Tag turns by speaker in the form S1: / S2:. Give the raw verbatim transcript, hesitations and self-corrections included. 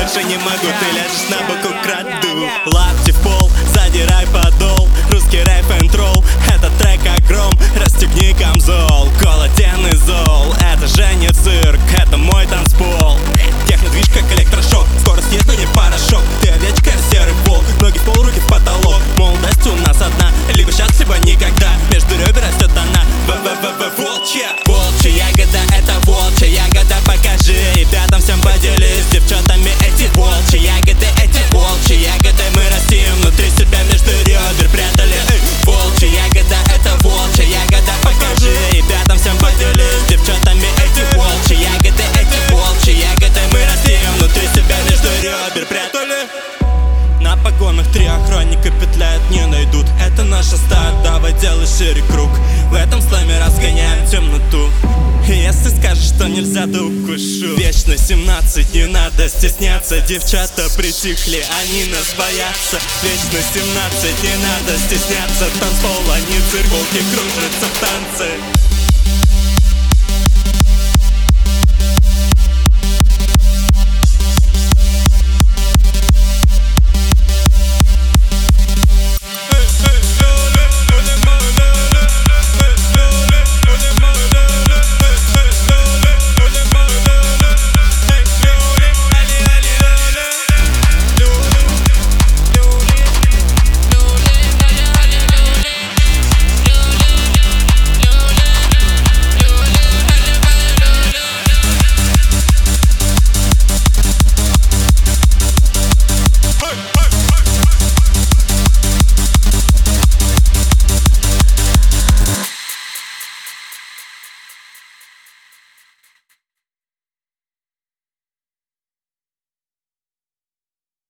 S1: больше не могу, ты ляжешь на бок, украду. Лапти в пол, задирай подол, русский рэп and roll, это трек огром, расстегни камзол. Колотен и зол, это же не цирк, это мой танцпол. Технодвиж как электрошок, скорость есть, но не порошок. Ты овечка, серый пол, ноги в пол, руки в потолок. Молодость у нас одна, либо сейчас, либо никогда. Между ребер растет она, в-в-в-в волчья. Волчья ягода, это волчья ягода, покажи ребятам, всем поделись, с девчонками эти волчьи ягоды, эти волчьи ягоды. Мы растим внутри себя, между ребер прятали. Эй, волчья ягода, это волчья ягода, покажи ребятам, всем поделись, с девчонками эти волчьи ягоды, эти волчьи ягоды. Мы растим внутри себя, между ребер прятали. На погонах три охранника петляют, не найдут. Это наша стая, давай делай шире круг. В этом слэме разгоняем темноту. Если скажешь, что нельзя, то укушу. Вечно семнадцать, не надо стесняться. Девчата притихли, они нас боятся. Вечно семнадцать, не надо стесняться. Танцпол, они цирк, волки кружатся в танце.